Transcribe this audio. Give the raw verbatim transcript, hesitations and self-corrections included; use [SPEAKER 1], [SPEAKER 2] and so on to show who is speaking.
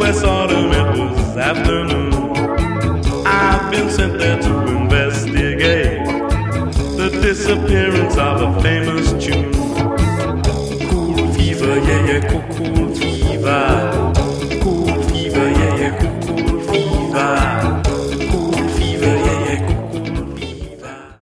[SPEAKER 1] West autumn, it was afternoon. I've been sent there to investigate the disappearance of a famous tune. Cool fever, yeah, yeah, cool, cool fever.